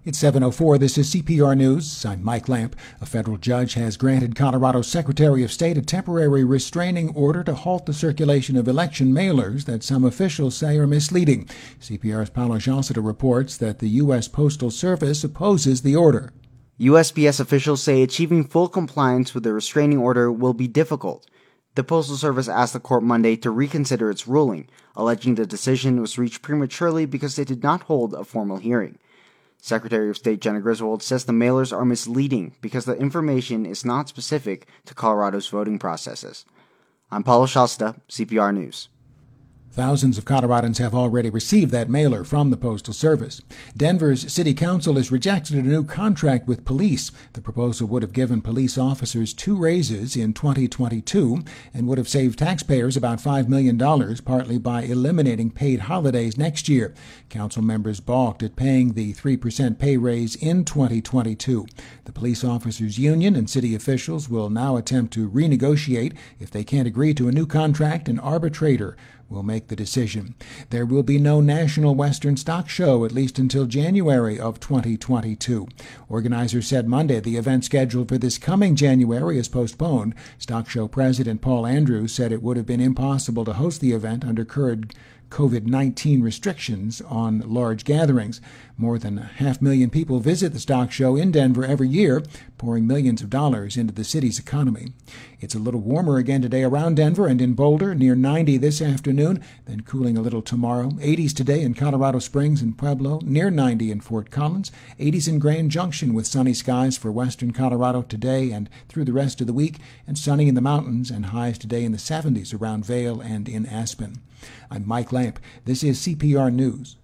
It's 7:04. This is CPR News. I'm Mike Lamp. A federal judge has granted Colorado's Secretary of State a temporary restraining order to halt the circulation of election mailers that some officials say are misleading. CPR's Paulo Jalceta reports that the U.S. Postal Service opposes the order. USPS officials say achieving full compliance with the restraining order will be difficult. The Postal Service asked the court Monday to reconsider its ruling, alleging the decision was reached prematurely because they did not hold a formal hearing. Secretary of State Jena Griswold says the mailers are misleading because the information is not specific to Colorado's voting processes. I'm Paulo Jalceta, CPR News. Thousands of Coloradans have already received that mailer from the Postal Service. Denver's City Council has rejected a new contract with police. The proposal would have given police officers 2 raises in 2022 and would have saved taxpayers about $5 million, partly by eliminating paid holidays next year. Council members balked at paying the 3% pay raise in 2022. The Police Officers Union and city officials will now attempt to renegotiate. If they can't agree to a new contract, an arbitrator will make the decision. There will be no National Western Stock Show, at least until January of 2022. Organizers said Monday the event scheduled for this coming January is postponed. Stock Show President Paul Andrews said it would have been impossible to host the event under current COVID-19 restrictions on large gatherings. More than 500,000 people visit the stock show in Denver every year, pouring millions of dollars into the city's economy. It's a little warmer again today around Denver and in Boulder, near 90 this afternoon, then cooling a little tomorrow. 80s today in Colorado Springs and Pueblo, near 90 in Fort Collins. 80s in Grand Junction with sunny skies for western Colorado today and through the rest of the week, and sunny in the mountains and highs today in the 70s around Vail and in Aspen. I'm Mike Lamp. This is CPR News.